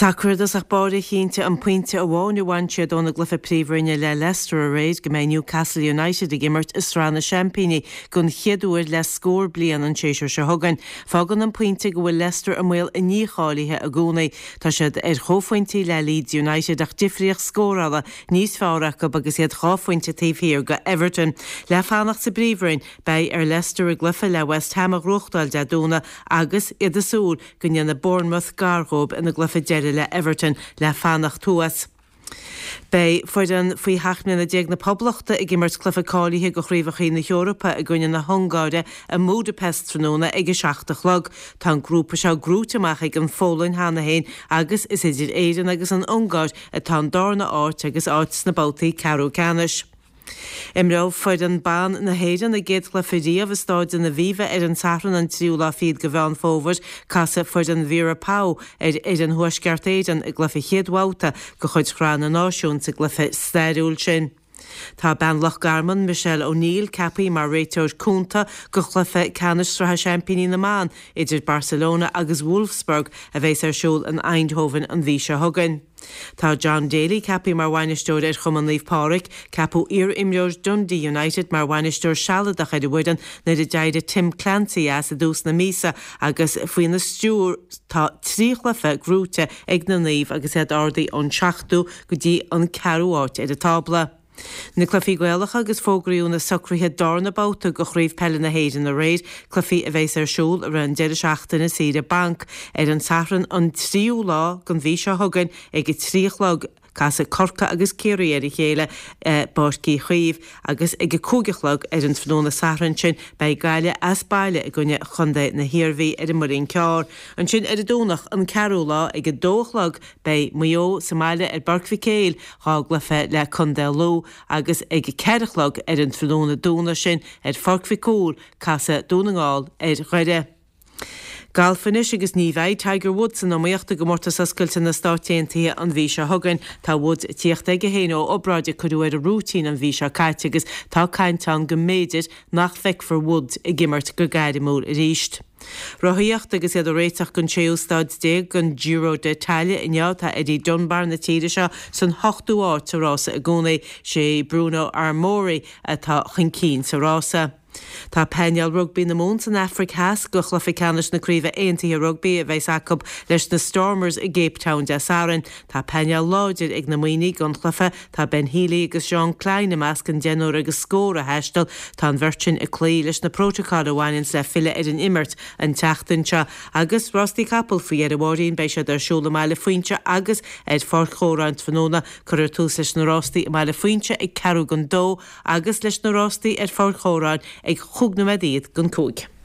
Sacradas ach báda chénte an pointe a bháinú bhaintse donna glufa príomhrinne le Leicester a réid go mé Newcastle United ag immert is rána Championship gon chiadúir le scór blian an séisiir se thugann. Fágan an pointe go bhfuil Leicester a mhail i níchálathe a gúnaí tá siad cháfointí le Leeds United ach difrioch scórála níos fáracha agus iad cháfointe taobhthír go Everton. Le fánacht sa bríomhrin bei Leicester a glufa le West Ham a ruachtáil de dúna agus iad a súl gonne na Bournemouth garrób in na glufa le Everton le fánach túas. Bei fuidan faoi hachna na déag na poblachta ag immert clufacálíthe go chríomhach na Eorpa a gine na Hungáide a Budapest tróna ag a 60 log. Tá grúpa seo grúteach ag an fólainn hána héin agus is idir éidir agus an Ungáid a tá dána áit agus áits na Baltaí Caró Canis. Imrá fuid an ban na héidir na géad chlufidíomh stáid na bhíomh an sathran an triúla fiad go bhean fóbhar casa fuid an Vera Pau an thuasceart éidir i glufa chéadháta go chuid chrán na náisiún sa glufa staiúil sin. Tá ben Lochgarman Michelle O'Neill capaí mar réiteir cúnta go chlufa canistratha Championship na Man idir Barcelona agus Wolfsburg a bheits ar siúl an Eindhoven an bhí se thugann. Tá John Daly capaí mar bhainisteoir ar chum an Líomh Pádraig capú imreoir Dundee United mar bhainisteoir sealadach ar bhuidan na de deide Tim Clancy as a dús na mísa agus faoin na stúr tá trí chlufa grúte ag na Naomh agus iad ordaí an seachtú go dtí an carúáit ar a tábla. Na clufií Gaelach agus fógraíú na socrthe darna báta go chríomh pelle na héidir na réid clufií a bheits ar siúl ar an 18 na Sida Bank ar an sathran an tríú lá gon bhí se thugann ag i tríoch Casa Corca agus Céirí ar i chéile báircí chuomh agus ag cúgachlog ar an fnóna sathran sin bei gaile as baile a gunne chunda na hirbhí ar i marín ceár. An sin ar a dúnach an ceúlá ag a dóchlog bei Mayo Somáile ar Barcfi Céil háglafe le chunda ló agus ag ceirichlog ar an fnóna dúna sin ar Forcfi Cúl Casa Dúnaáil ar Ghuire. Galfanis agus níomhaid Tiger Woods an amíochta go mórta sascailte na státéantaí an bhí se thugann tá Woods tíochta go héin ó obráide chuú ar a rútín an bhí se caiite agus tá caintán go méidir nach feicfar Woods i gimmert go gaiide mór i ríist. Rothíocht agus iad a réiteach gon séústáid déag gon Giro d'Italia inneátá Eddie Dunbar na tíide seo san 8 áit sa rása a gúnaí sé Bruno Armori atá chincín sa rása. Tá peneal rugby na mún san Afric Has go chluficanis na críomh aontaithe rugby a bheits acab leis na Stormers i Cape Town de Saran. Tá peneal láidir ag na muoine gon chlufa tá Ben Healy agus Sean Klein a measc an déanúir agus scór a heistal tá an bhirtin i clí leis na protocol a bhainins le file ar an immert an teachtainse agus Rostí Capel faoi ar a bháirín bei siad ar siúla meile faointe agus ag forchóráint fanóna chuir tús leis na Rostí meile faointe ag ceú gon dó agus leis na Rostí ar forchóráin ag chug na medíad gon cúig.